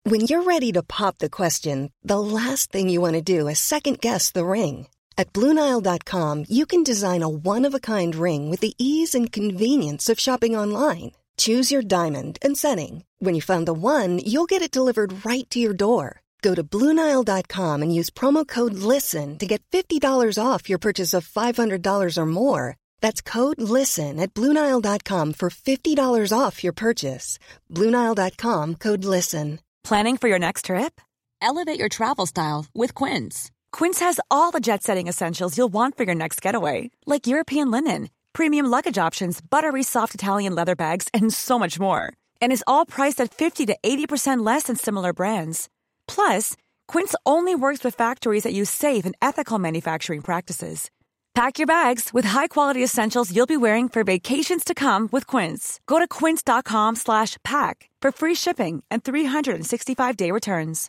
When you're ready to pop the question, the last thing you want to do is second-guess the ring. At BlueNile.com, you can design a one-of-a-kind ring with the ease and convenience of shopping online. Choose your diamond and setting. When you find the one, you'll get it delivered right to your door. Go to BlueNile.com and use promo code LISTEN to get $50 off your purchase of $500 or more. That's code LISTEN at BlueNile.com for $50 off your purchase. BlueNile.com, code LISTEN. Planning for your next trip? Elevate your travel style with Quince. Quince has all the jet-setting essentials you'll want for your next getaway, like European linen, premium luggage options, buttery soft Italian leather bags, and so much more. And is all priced at 50 to 80% less than similar brands. Plus, Quince only works with factories that use safe and ethical manufacturing practices. Pack your bags with high-quality essentials you'll be wearing for vacations to come with Quince. Go to quince.com/pack for free shipping and 365-day returns.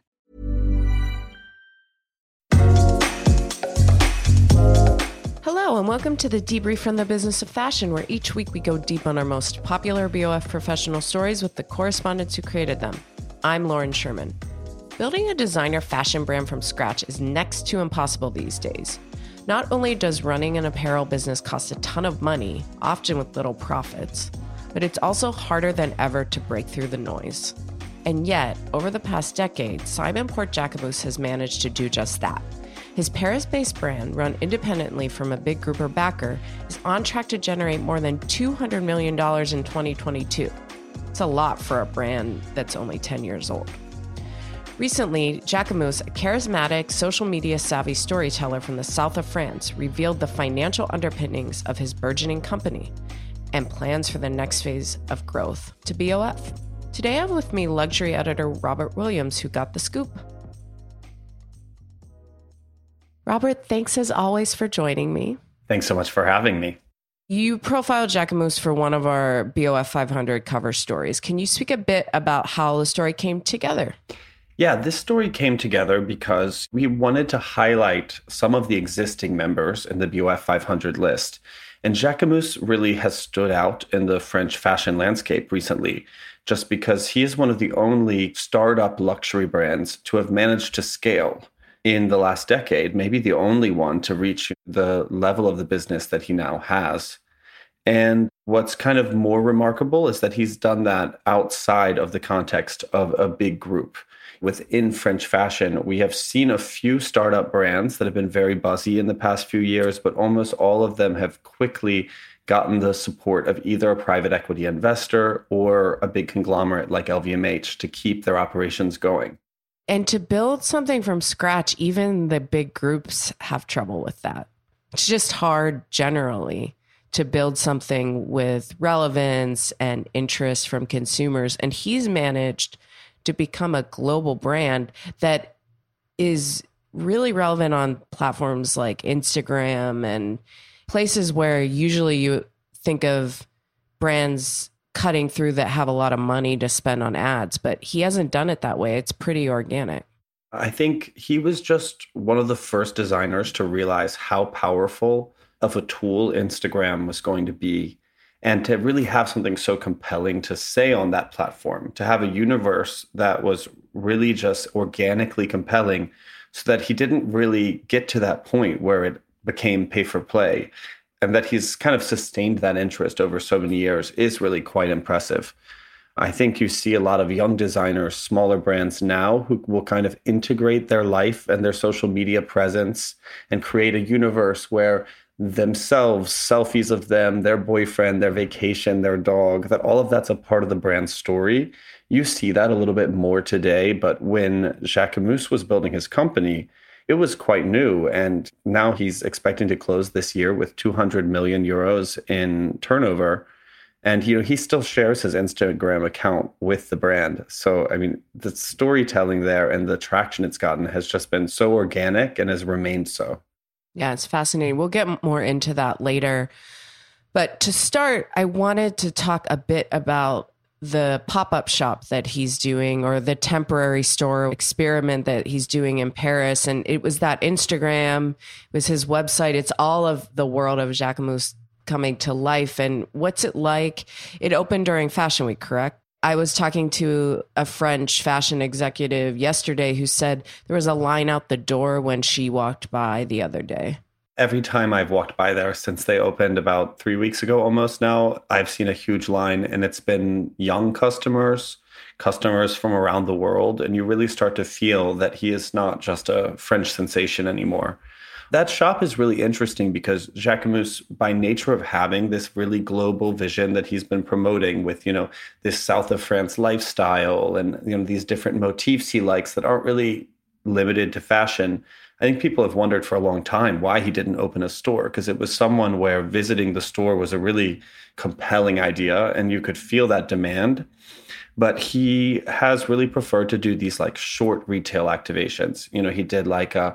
Hello, and welcome to the Debrief from the Business of Fashion, where each week we go deep on our most popular BOF professional stories with the correspondents who created them. I'm Lauren Sherman. Building a designer fashion brand from scratch is next to impossible these days. Not only does running an apparel business cost a ton of money, often with little profits, but it's also harder than ever to break through the noise. And yet, over the past decade, Simon Porte-Jacquemus has managed to do just that. His Paris-based brand, run independently from a big group or backer, is on track to generate more than $200 million in 2022. It's a lot for a brand that's only 10 years old. Recently, Jacquemus, a charismatic, social media savvy storyteller from the south of France, revealed the financial underpinnings of his burgeoning company and plans for the next phase of growth to BOF. Today I have with me luxury editor Robert Williams, who got the scoop. Robert, thanks as always for joining me. Thanks so much for having me. You profiled Jacquemus for one of our BOF 500 cover stories. Can you speak a bit about how the story came together? Yeah, this story came together because we wanted to highlight some of the existing members in the BOF 500 list. And Jacquemus really has stood out in the French fashion landscape recently, just because he is one of the only startup luxury brands to have managed to scale in the last decade, maybe the only one to reach the level of the business that he now has. And what's kind of more remarkable is that he's done that outside of the context of a big group. Within French fashion, we have seen a few startup brands that have been very buzzy in the past few years, but almost all of them have quickly gotten the support of either a private equity investor or a big conglomerate like LVMH to keep their operations going. And to build something from scratch, even the big groups have trouble with that. It's just hard generally to build something with relevance and interest from consumers. And he's managed to become a global brand that is really relevant on platforms like Instagram and places where usually you think of brands cutting through that have a lot of money to spend on ads, but he hasn't done it that way. It's pretty organic. I think he was just one of the first designers to realize how powerful of a tool Instagram was going to be, and to really have something so compelling to say on that platform, to have a universe that was really just organically compelling, so that he didn't really get to that point where it became pay for play. And that he's kind of sustained that interest over so many years is really quite impressive. I think you see a lot of young designers, smaller brands now, who will kind of integrate their life and their social media presence and create a universe where themselves, selfies of them, their boyfriend, their vacation, their dog, that all of that's a part of the brand's story. You see that a little bit more today, but when Jacquemus was building his company, it was quite new. And now he's expecting to close this year with 200 million euros in turnover. And he still shares his Instagram account with the brand. So, I mean, the storytelling there and the traction it's gotten has just been so organic and has remained so. Yeah, it's fascinating. We'll get more into that later. But to start, I wanted to talk a bit about the pop-up shop that he's doing, or the temporary store experiment that he's doing in Paris. And it was that Instagram, it was his website. It's all of the world of Jacquemus coming to life. And what's it like? It opened during Fashion Week, correct? I was talking to a French fashion executive yesterday who said there was a line out the door when she walked by the other day. Every time I've walked by there since they opened about 3 weeks ago almost now, I've seen a huge line, and it's been young customers from around the world. And you really start to feel that he is not just a French sensation anymore. That shop is really interesting because Jacquemus, by nature of having this really global vision that he's been promoting with, this South of France lifestyle and, these different motifs he likes that aren't really limited to fashion. I think people have wondered for a long time why he didn't open a store, because it was someone where visiting the store was a really compelling idea and you could feel that demand. But he has really preferred to do these like short retail activations. He did like a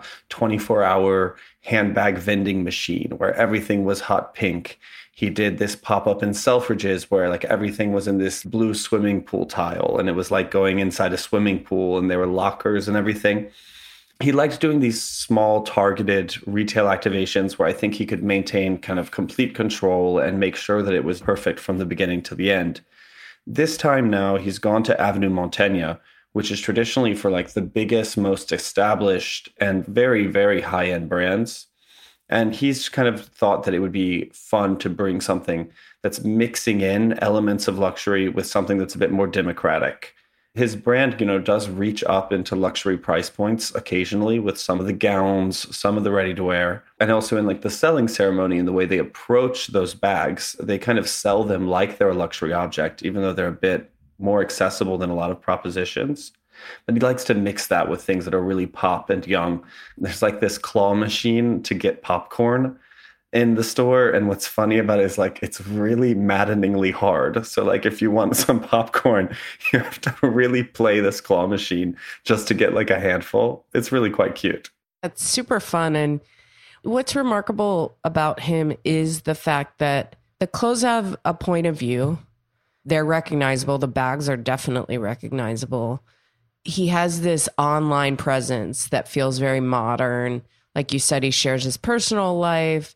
24-hour handbag vending machine where everything was hot pink. He did this pop-up in Selfridges where like everything was in this blue swimming pool tile and it was like going inside a swimming pool and there were lockers and everything. He liked doing these small targeted retail activations where I think he could maintain kind of complete control and make sure that it was perfect from the beginning to the end. This time now, he's gone to Avenue Montaigne, which is traditionally for like the biggest, most established and very, very high-end brands. And he's kind of thought that it would be fun to bring something that's mixing in elements of luxury with something that's a bit more democratic. His brand, does reach up into luxury price points occasionally with some of the gowns, some of the ready-to-wear, and also in like the selling ceremony and the way they approach those bags, they kind of sell them like they're a luxury object, even though they're a bit more accessible than a lot of propositions. But he likes to mix that with things that are really pop and young. There's like this claw machine to get popcorn in the store. And what's funny about it is like, it's really maddeningly hard. So like if you want some popcorn, you have to really play this claw machine just to get like a handful. It's really quite cute. That's super fun. And what's remarkable about him is the fact that the clothes have a point of view. They're recognizable. The bags are definitely recognizable. He has this online presence that feels very modern. Like you said, he shares his personal life.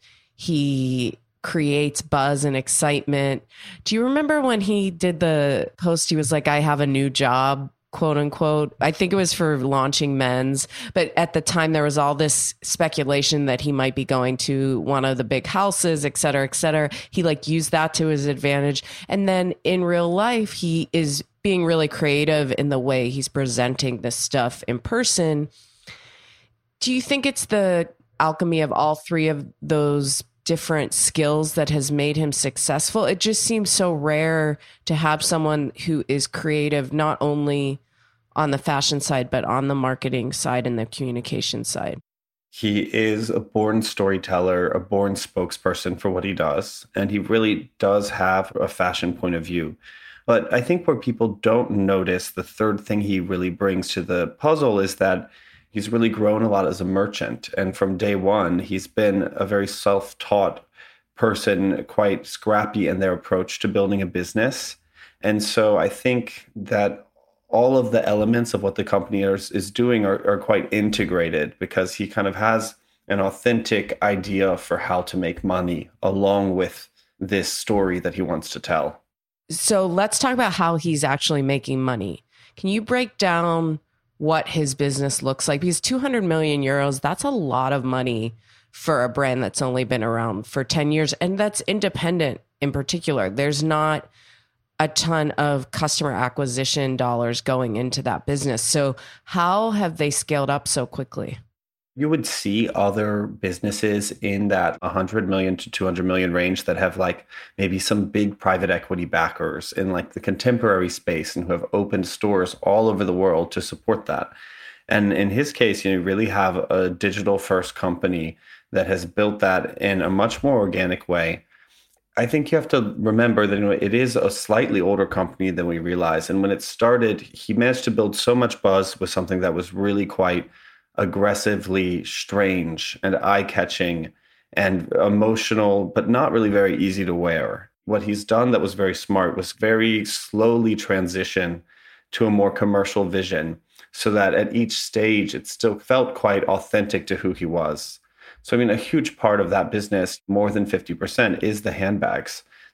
He creates buzz and excitement. Do you remember when he did the post? He was like, I have a new job, quote unquote. I think it was for launching men's. But at the time, there was all this speculation that he might be going to one of the big houses, et cetera, et cetera. He like used that to his advantage. And then in real life, he is being really creative in the way he's presenting this stuff in person. Do you think it's the alchemy of all three of those different skills that has made him successful? It just seems so rare to have someone who is creative, not only on the fashion side, but on the marketing side and the communication side. He is a born storyteller, a born spokesperson for what he does. And he really does have a fashion point of view. But I think where people don't notice the third thing he really brings to the puzzle is that he's really grown a lot as a merchant. And from day one, he's been a very self-taught person, quite scrappy in their approach to building a business. And so I think that all of the elements of what the company is doing are quite integrated because he kind of has an authentic idea for how to make money along with this story that he wants to tell. So let's talk about how he's actually making money. Can you break down what his business looks like? Because 200 million euros, that's a lot of money for a brand that's only been around for 10 years. And that's independent in particular. There's not a ton of customer acquisition dollars going into that business. So how have they scaled up so quickly? You would see other businesses in that 100 million to 200 million range that have like maybe some big private equity backers in like the contemporary space and who have opened stores all over the world to support that. And in his case, you really have a digital first company that has built that in a much more organic way. I think you have to remember that it is a slightly older company than we realize. And when it started, he managed to build so much buzz with something that was really quite aggressively strange and eye-catching and emotional, but not really very easy to wear. What he's done that was very smart was very slowly transition to a more commercial vision so that at each stage, it still felt quite authentic to who he was. So, a huge part of that business, more than 50%, is the handbags.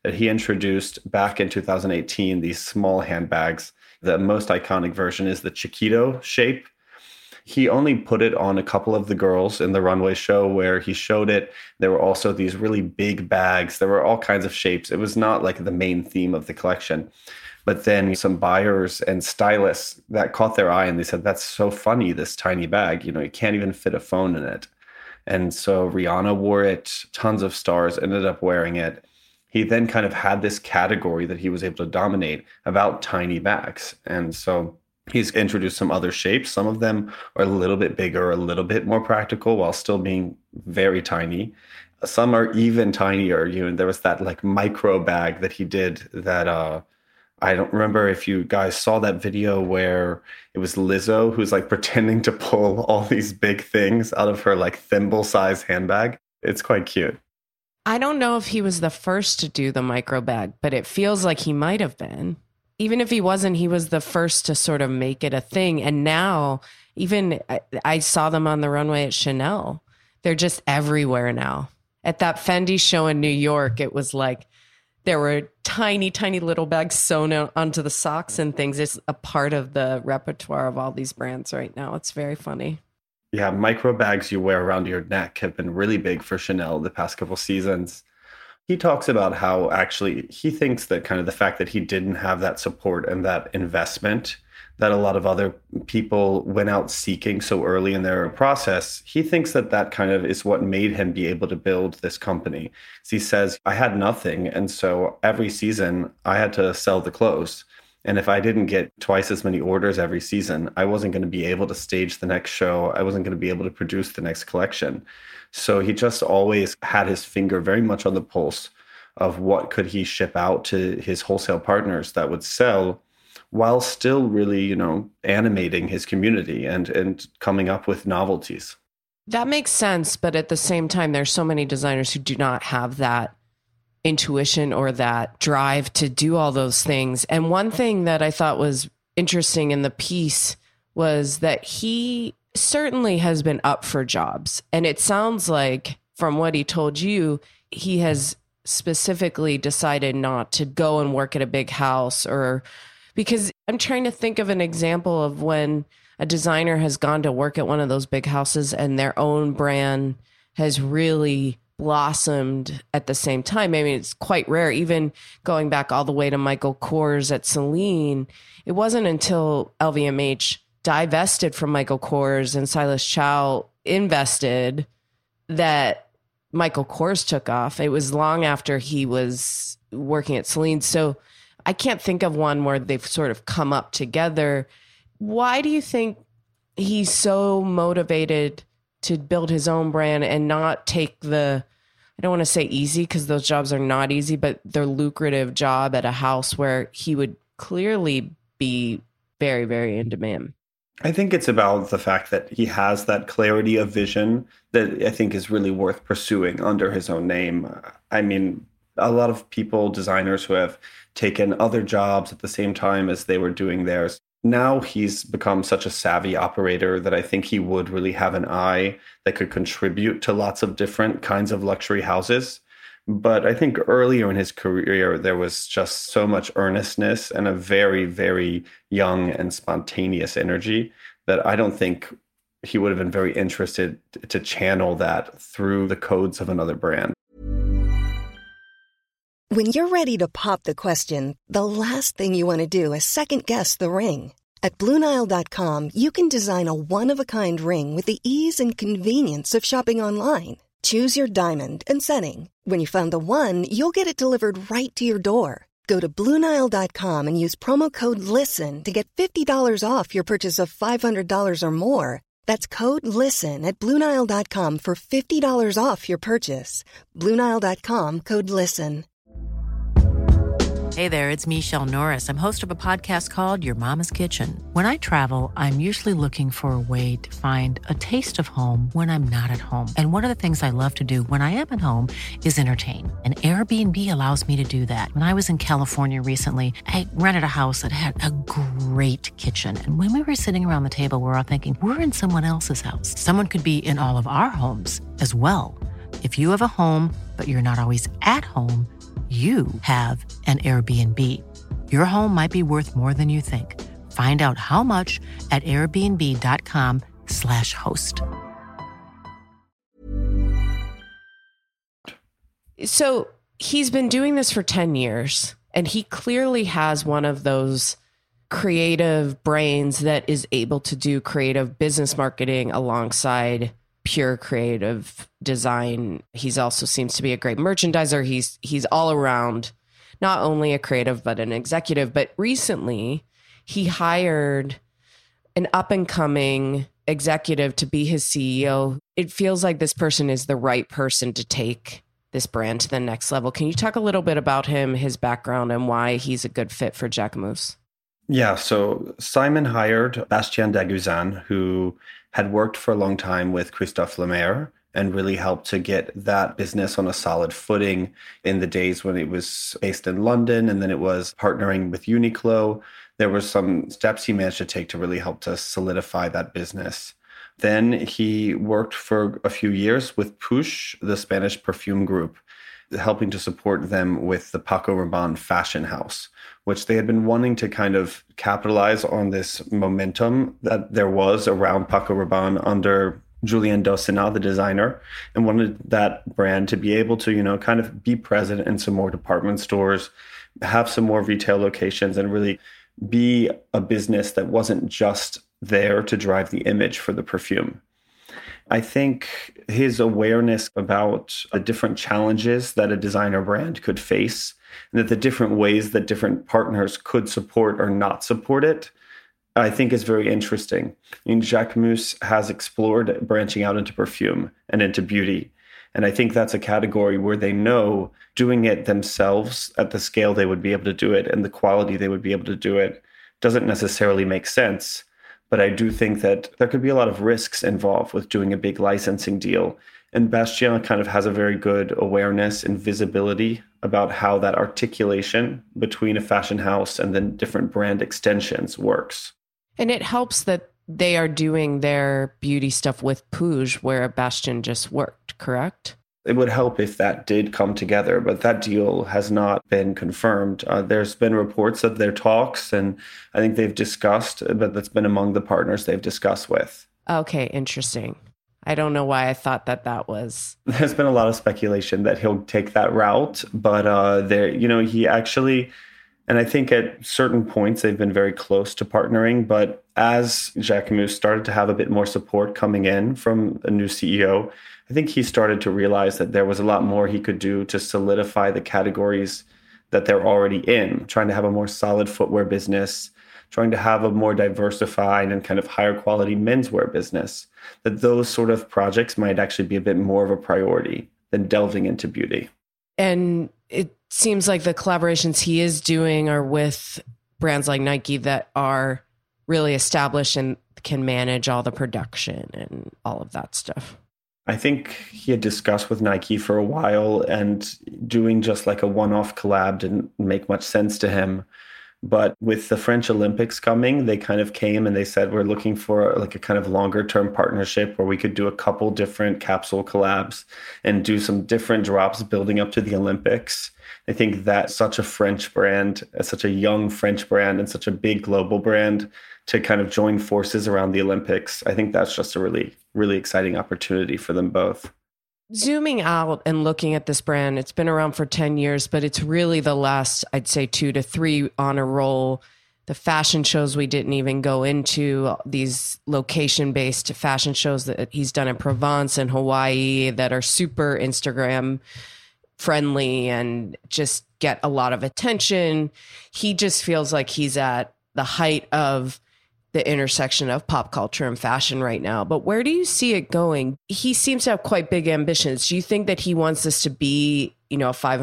that he introduced back in 2018, these small handbags. The most iconic version is the Chiquito shape. He only put it on a couple of the girls in the runway show where he showed it. There were also these really big bags. There were all kinds of shapes. It was not like the main theme of the collection. But then some buyers and stylists that caught their eye and they said, that's so funny, this tiny bag. You can't even fit a phone in it. And so Rihanna wore it. Tons of stars ended up wearing it. He then kind of had this category that he was able to dominate about tiny bags. And so he's introduced some other shapes. Some of them are a little bit bigger, a little bit more practical while still being very tiny. Some are even tinier. There was that like micro bag that he did that I don't remember if you guys saw that video where it was Lizzo who's like pretending to pull all these big things out of her like thimble size handbag. It's quite cute. I don't know if he was the first to do the micro bag, but it feels like he might have been. Even if he wasn't, he was the first to sort of make it a thing. And now, even I saw them on the runway at Chanel. They're just everywhere now. At that Fendi show in New York, it was like there were tiny, tiny little bags sewn onto the socks and things. It's a part of the repertoire of all these brands right now. It's very funny. Yeah, micro bags you wear around your neck have been really big for Chanel the past couple seasons. He talks about how actually he thinks that kind of the fact that he didn't have that support and that investment that a lot of other people went out seeking so early in their process, he thinks that that kind of is what made him be able to build this company. So he says, I had nothing. And so every season I had to sell the clothes. And if I didn't get twice as many orders every season, I wasn't going to be able to stage the next show. I wasn't going to be able to produce the next collection. So he just always had his finger very much on the pulse of what could he ship out to his wholesale partners that would sell while still really, animating his community and coming up with novelties. That makes sense. But at the same time, there's so many designers who do not have that intuition or that drive to do all those things. And one thing that I thought was interesting in the piece was that he certainly has been up for jobs. And it sounds like from what he told you, he has specifically decided not to go and work at a big house, or because I'm trying to think of an example of when a designer has gone to work at one of those big houses and their own brand has really blossomed at the same time. I mean, it's quite rare. Even going back all the way to Michael Kors at Celine, it wasn't until LVMH divested from Michael Kors and Silas Chow invested that Michael Kors took off. It was long after he was working at Celine. So I can't think of one where they've sort of come up together. Why do you think he's so motivated to build his own brand and not take the, I don't want to say easy because those jobs are not easy, but the lucrative job at a house where he would clearly be very, very in demand? I think it's about the fact that he has that clarity of vision that I think is really worth pursuing under his own name. I mean, a lot of people, designers who have taken other jobs at the same time as they were doing theirs, now he's become such a savvy operator that I think he would really have an eye that could contribute to lots of different kinds of luxury houses. But I think earlier in his career, there was just so much earnestness and a very, very young and spontaneous energy that I don't think he would have been very interested to channel that through the codes of another brand. When you're ready to pop the question, the last thing you want to do is second-guess the ring. At BlueNile.com, you can design a one-of-a-kind ring with the ease and convenience of shopping online. Choose your diamond and setting. When you find the one, you'll get it delivered right to your door. Go to BlueNile.com and use promo code LISTEN to get $50 off your purchase of $500 or more. That's code LISTEN at BlueNile.com for $50 off your purchase. BlueNile.com, code LISTEN. Hey there, it's Michelle Norris. I'm host of a podcast called Your Mama's Kitchen. When I travel, I'm usually looking for a way to find a taste of home when I'm not at home. And one of the things I love to do when I am at home is entertain. And Airbnb allows me to do that. When I was in California recently, I rented a house that had a great kitchen. And when we were sitting around the table, we were all thinking, we're in someone else's house. Someone could be in all of our homes as well. If you have a home, but you're not always at home, you have an Airbnb. Your home might be worth more than you think. Find out how much at airbnb.com/host. So he's been doing this for 10 years, and he clearly has one of those creative brains that is able to do creative business marketing alongside pure creative design. He's also seems to be a great merchandiser. He's all around, not only a creative, but an executive. But recently he hired an up and coming executive to be his CEO. It feels like this person is the right person to take this brand to the next level. Can you talk a little bit about him, his background, and why he's a good fit for Jacquemus? Yeah, so Simon hired Bastien Daguzan, who had worked for a long time with Christophe Lemaire and really helped to get that business on a solid footing in the days when it was based in London, and then it was partnering with Uniqlo. There were some steps he managed to take to really help to solidify that business. Then he worked for a few years with Puig, the Spanish perfume group, helping to support them with the Paco Rabanne fashion house, which they had been wanting to kind of capitalize on this momentum that there was around Paco Rabanne under Julien Dossenat, the designer, and wanted that brand to be able to, kind of be present in some more department stores, have some more retail locations, and really be a business that wasn't just there to drive the image for the perfume. I think his awareness about the different challenges that a designer brand could face, and that the different ways that different partners could support or not support it, I think is very interesting. Jacquemus has explored branching out into perfume and into beauty. And I think that's a category where they know doing it themselves at the scale they would be able to do it and the quality they would be able to do it doesn't necessarily make sense. But I do think that there could be a lot of risks involved with doing a big licensing deal. And Bastien kind of has a very good awareness and visibility about how that articulation between a fashion house and then different brand extensions works. And it helps that they are doing their beauty stuff with Puig, where Bastien just worked, correct? It would help if that did come together, but that deal has not been confirmed. There's been reports of their talks, and I think they've discussed, but that's been among the partners they've discussed with. Okay, interesting. I don't know why I thought that was... There's been a lot of speculation that he'll take that route, but he actually... And I think at certain points, they've been very close to partnering. But as Jacquemus started to have a bit more support coming in from a new CEO, I think he started to realize that there was a lot more he could do to solidify the categories that they're already in, trying to have a more solid footwear business, trying to have a more diversified and kind of higher quality menswear business, that those sort of projects might actually be a bit more of a priority than delving into beauty. And it seems like the collaborations he is doing are with brands like Nike that are really established and can manage all the production and all of that stuff. I think he had discussed with Nike for a while, and doing just like a one-off collab didn't make much sense to him. But with the French Olympics coming, they kind of came and they said, we're looking for like a kind of longer term partnership where we could do a couple different capsule collabs and do some different drops building up to the Olympics. I think that such a French brand, such a young French brand and such a big global brand to kind of join forces around the Olympics, I think that's just a really, really exciting opportunity for them both. Zooming out and looking at this brand, it's been around for 10 years, but it's really the last, I'd say 2 to 3 on a roll. The fashion shows we didn't even go into, these location-based fashion shows that he's done in Provence and Hawaii that are super Instagram friendly and just get a lot of attention. He just feels like he's at the height of the intersection of pop culture and fashion right now. But where do you see it going? He seems to have quite big ambitions. Do you think that he wants this to be, a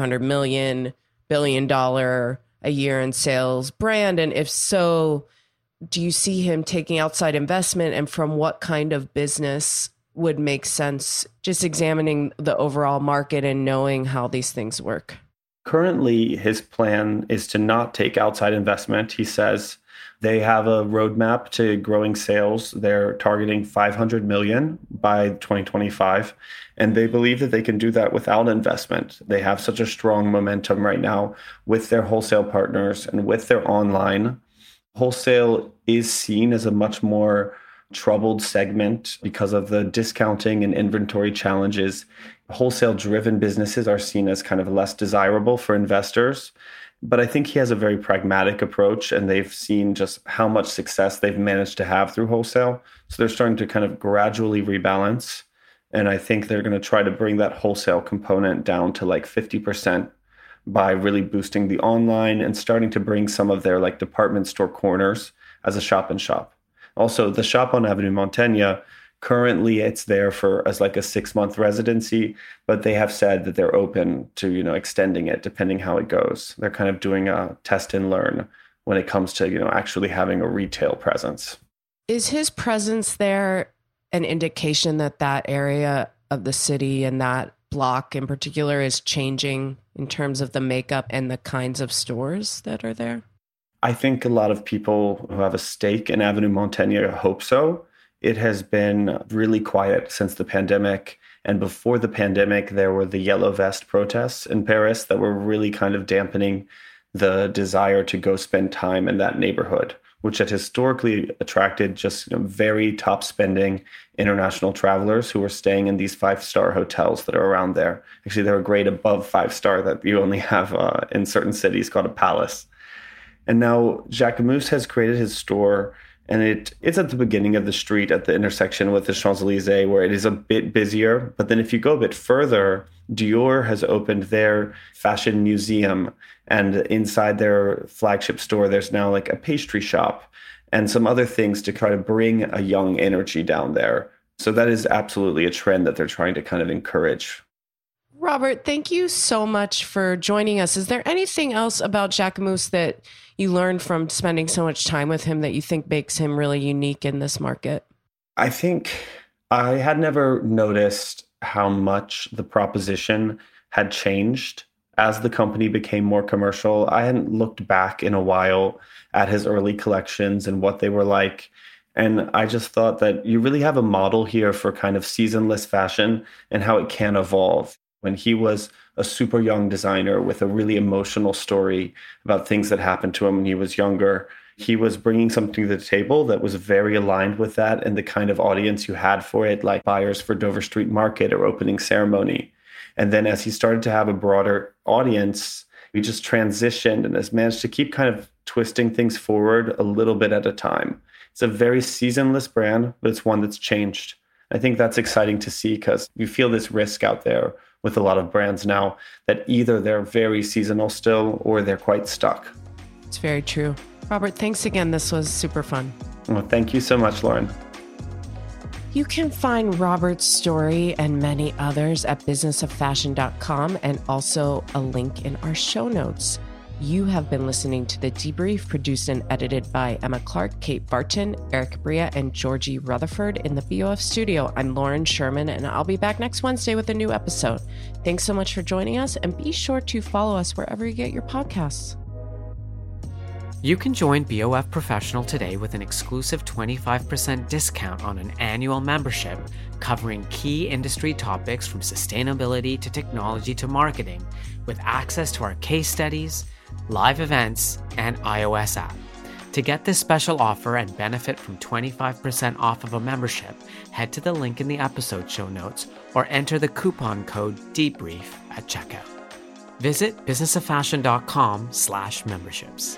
$500 billion a year in sales brand? And if so, do you see him taking outside investment, and from what kind of business would make sense? Just examining the overall market and knowing how these things work. Currently, his plan is to not take outside investment. He says, They have a roadmap to growing sales. They're targeting 500 million by 2025, and they believe that they can do that without investment. They have such a strong momentum right now with their wholesale partners and with their online. Wholesale is seen as a much more troubled segment because of the discounting and inventory challenges. Wholesale-driven businesses are seen as kind of less desirable for investors. But I think he has a very pragmatic approach, and they've seen just how much success they've managed to have through wholesale. So they're starting to kind of gradually rebalance. And I think they're going to try to bring that wholesale component down to like 50% by really boosting the online and starting to bring some of their like department store corners as a shop and shop. Also, the shop on Avenue Montaigne, currently it's there for as like a 6-month residency, but they have said that they're open to, extending it depending how it goes. They're kind of doing a test and learn when it comes to, actually having a retail presence. Is his presence there an indication that that area of the city and that block in particular is changing in terms of the makeup and the kinds of stores that are there? I think a lot of people who have a stake in Avenue Montaigne hope so. It has been really quiet since the pandemic. And before the pandemic, there were the Yellow Vest protests in Paris that were really kind of dampening the desire to go spend time in that neighborhood, which had historically attracted just very top spending international travelers who were staying in these 5-star hotels that are around there. Actually, they're a grade above 5-star that you only have in certain cities called a palace. And now Jacquemus has created his store, and it's at the beginning of the street at the intersection with the Champs-Élysées, where it is a bit busier. But then if you go a bit further, Dior has opened their fashion museum. And inside their flagship store, there's now like a pastry shop and some other things to try to bring a young energy down there. So that is absolutely a trend that they're trying to kind of encourage. Robert, thank you so much for joining us. Is there anything else about Jacquemus that you learned from spending so much time with him that you think makes him really unique in this market? I think I had never noticed how much the proposition had changed as the company became more commercial. I hadn't looked back in a while at his early collections and what they were like. And I just thought that you really have a model here for kind of seasonless fashion and how it can evolve. When he was a super young designer with a really emotional story about things that happened to him when he was younger, he was bringing something to the table that was very aligned with that and the kind of audience you had for it, like buyers for Dover Street Market or Opening Ceremony. And then as he started to have a broader audience, he just transitioned and has managed to keep kind of twisting things forward a little bit at a time. It's a very seasonless brand, but it's one that's changed. I think that's exciting to see because you feel this risk out there with a lot of brands now that either they're very seasonal still or they're quite stuck. It's very true. Robert, thanks again. This was super fun. Well, thank you so much, Lauren. You can find Robert's story and many others at businessoffashion.com and also a link in our show notes. You have been listening to The Debrief, produced and edited by Emma Clark, Kate Barton, Eric Bria, and Georgie Rutherford in the BOF studio. I'm Lauren Sherman, and I'll be back next Wednesday with a new episode. Thanks so much for joining us, and be sure to follow us wherever you get your podcasts. You can join BOF Professional today with an exclusive 25% discount on an annual membership covering key industry topics from sustainability to technology to marketing, with access to our case studies, live events, and iOS app. To get this special offer and benefit from 25% off of a membership, head to the link in the episode show notes or enter the coupon code DEBRIEF at checkout. Visit businessoffashion.com/memberships.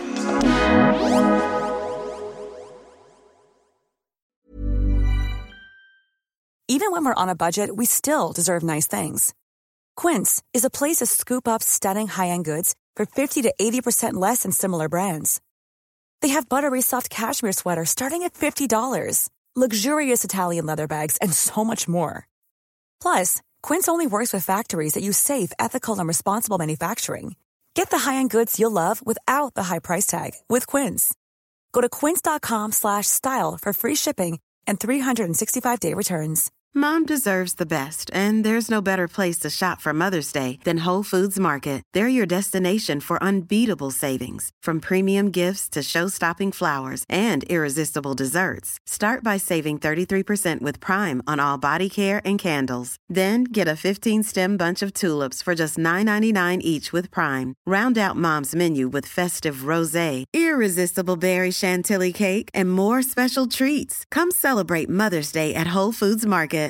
Even when we're on a budget, we still deserve nice things. Quince is a place to scoop up stunning high-end goods for 50 to 80% less than similar brands. They have buttery soft cashmere sweaters starting at $50, luxurious Italian leather bags, and so much more. Plus, Quince only works with factories that use safe, ethical, and responsible manufacturing. Get the high-end goods you'll love without the high price tag with Quince. Go to quince.com/style for free shipping and 365-day returns. Mom deserves the best, and there's no better place to shop for Mother's Day than Whole Foods Market. They're your destination for unbeatable savings, from premium gifts to show-stopping flowers and irresistible desserts. Start by saving 33% with Prime on all body care and candles. Then get a 15-stem bunch of tulips for just $9.99 each with Prime. Round out Mom's menu with festive rosé, irresistible berry chantilly cake, and more special treats. Come celebrate Mother's Day at Whole Foods Market.